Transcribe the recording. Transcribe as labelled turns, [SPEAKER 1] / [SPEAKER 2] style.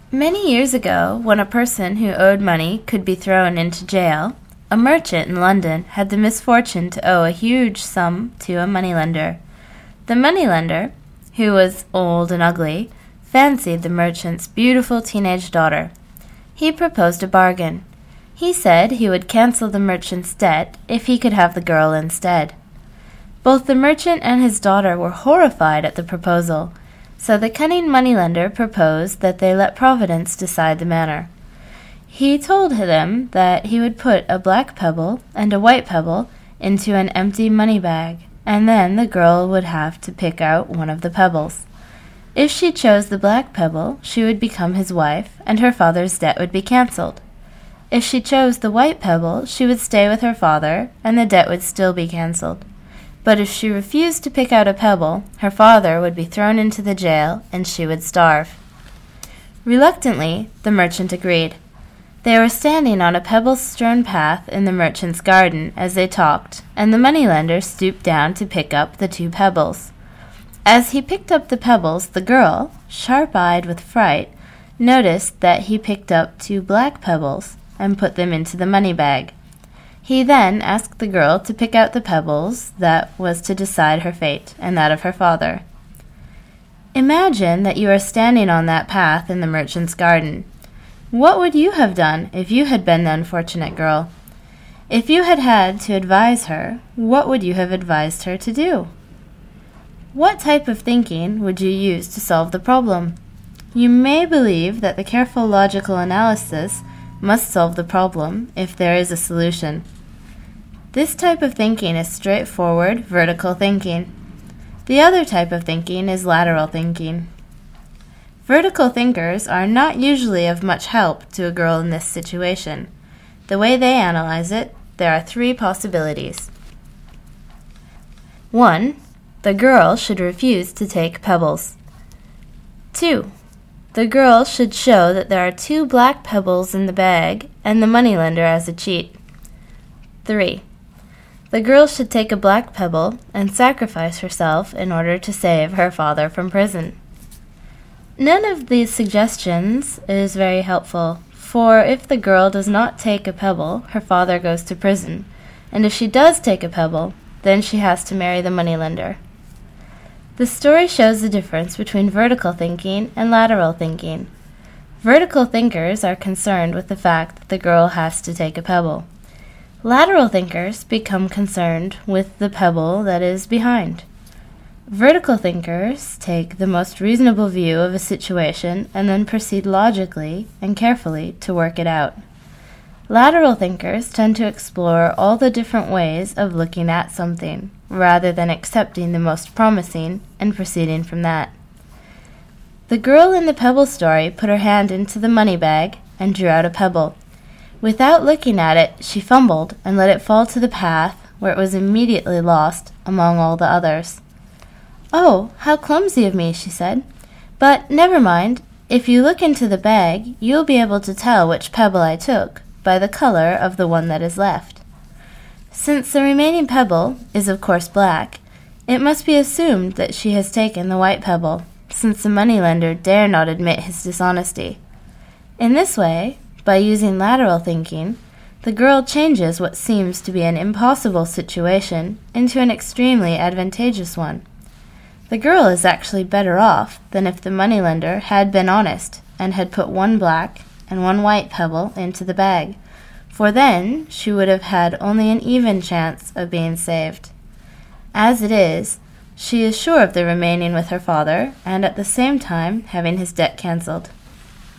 [SPEAKER 1] Many years ago, when a person who owed money could be thrown into jail, a merchant in London had the misfortune to owe a huge sum to a moneylender. The moneylender, who was old and ugly, fancied the merchant's beautiful teenage daughter. He proposed a bargain. He said he would cancel the merchant's debt if he could have the girl instead. Both the merchant and his daughter were horrified at the proposal, so the cunning moneylender proposed that they let Providence decide the matter. He told them that he would put a black pebble and a white pebble into an empty money bag, and then the girl would have to pick out one of the pebbles. If she chose the black pebble, she would become his wife, and her father's debt would be cancelled. If she chose the white pebble, she would stay with her father, and the debt would still be cancelled. But if she refused to pick out a pebble, her father would be thrown into the jail, and she would starve. Reluctantly, the merchant agreed. They were standing on a pebble-strewn path in the merchant's garden as they talked, and the moneylender stooped down to pick up the two pebbles. As he picked up the pebbles, the girl, sharp-eyed with fright, noticed that he picked up two black pebbles and put them into the money bag. He then asked the girl to pick out the pebbles that was to decide her fate and that of her father. Imagine that you are standing on that path in the merchant's garden. What would you have done if you had been the unfortunate girl? If you had had to advise her, what would you have advised her to do? What type of thinking would you use to solve the problem? You may believe that the careful logical analysis must solve the problem if there is a solution. This type of thinking is straightforward, vertical thinking. The other type of thinking is lateral thinking. Vertical thinkers are not usually of much help to a girl in this situation. The way they analyze it, there are three possibilities. 1. The girl should refuse to take pebbles. 2. The girl should show that there are two black pebbles in the bag and the moneylender as a cheat. 3. The girl should take a black pebble and sacrifice herself in order to save her father from prison. None of these suggestions is very helpful, for if the girl does not take a pebble, her father goes to prison, and if she does take a pebble, then she has to marry the moneylender. The story shows the difference between vertical thinking and lateral thinking. Vertical thinkers are concerned with the fact that the girl has to take a pebble. Lateral thinkers become concerned with the pebble that is behind. Vertical thinkers take the most reasonable view of a situation and then proceed logically and carefully to work it out. Lateral thinkers tend to explore all the different ways of looking at something, rather than accepting the most promising and proceeding from that. The girl in the pebble story put her hand into the money bag and drew out a pebble. Without looking at it, she fumbled and let it fall to the path, where it was immediately lost among all the others. "Oh, how clumsy of me," she said. "But never mind. If you look into the bag, you'll be able to tell which pebble I took by the color of the one that is left." Since the remaining pebble is of course black, it must be assumed that she has taken the white pebble, since the moneylender dare not admit his dishonesty. In this way, by using lateral thinking, the girl changes what seems to be an impossible situation into an extremely advantageous one. The girl is actually better off than if the moneylender had been honest and had put one black and one white pebble into the bag, for then she would have had only an even chance of being saved. As it is, she is sure of the remaining with her father and at the same time having his debt cancelled.